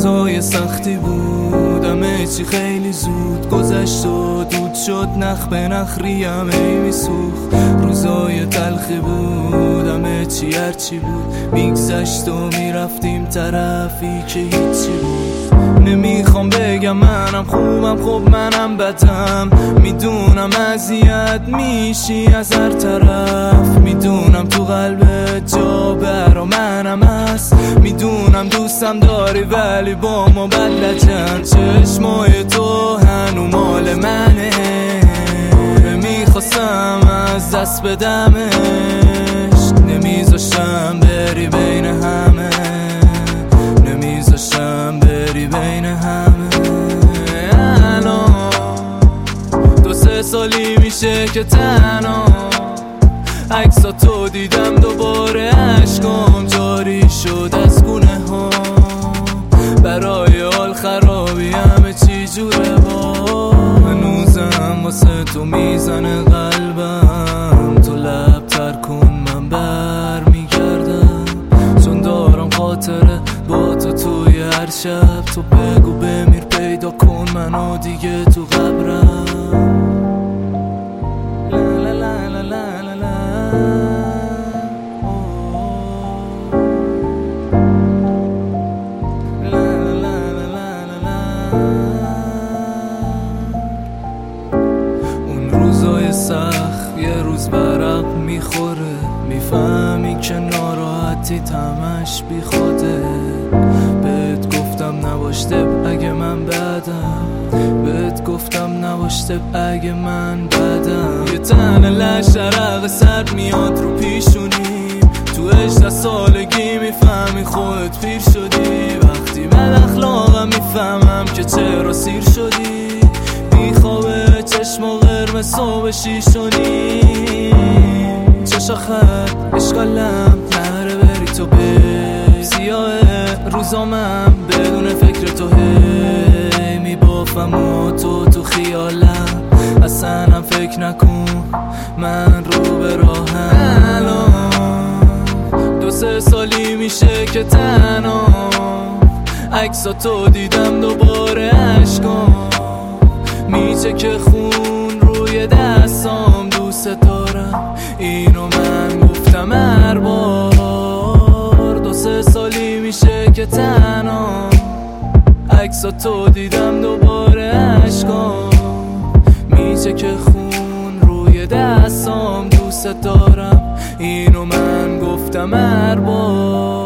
روزای سختی بود، همه چی خیلی زود گذشت و دود شد، نخ به نخ ریم ای میسوخت. روزای تلخی بود، همه چی هرچی بود میگذشت و میرفتیم طرفی که هیچی بود. نمیخوام بگم منم خوبم، خب منم بدم، میدونم اذیت میشی از هر طرف، میدونم تو قلبت جا برا منم هست، میدونم دوستم داری ولی با ما بدلجن. چشمای تو هنو مال منه، نمیخواستم از دست بدمش، نمیذاشتم بری بین همه، نمیذاشتم بری بین همه. الان 2-3 سالی میشه که تنها عکسا تو دیدم، دوباره عشقام جاری شد از گونه ها، برای حال خرابی همه چی جوره با. هنوزم واسه تو میزنه قلبم، تو لب تر کن من بر میگردم، چون دارم خاطره با تو توی هر شب. تو بگو بمیر پیدا کن منو دیگه تو قبرم. اون روزای سخت یه روز برق میخوره، میفهمی که ناراحتی تمش بی خوده. بهت گفتم نباشته اگه من بدم، بهت گفتم نباشته اگه من بدم. یه تن لش عرق سرد میاد رو پیشونیم، تو 18 سالگی میفهمی خودت پیر شدی. وقتی من اخلاقم میفهمم که چرا سیر شدی، میخوابه چشم و قرمز صبح شیشونی. چشا خط اشکالم نره بری تو بی سیاه روزامم بدون فکر تو هی میبافم و تو خیالم. اصلا هم فکر نکن من رو به راهم. الان 2-3 سالی میشه که تنها عکسا تو دیدم، دوباره عشقام میچه که خون روی دستام. دوست دارم اینو من گفتم هر بار. 2-3 سالی میشه که تنها عکسا تو دیدم، دوباره عشقام میچه که خون روی دستام. دوست دارم اینو من گفتم هر بار.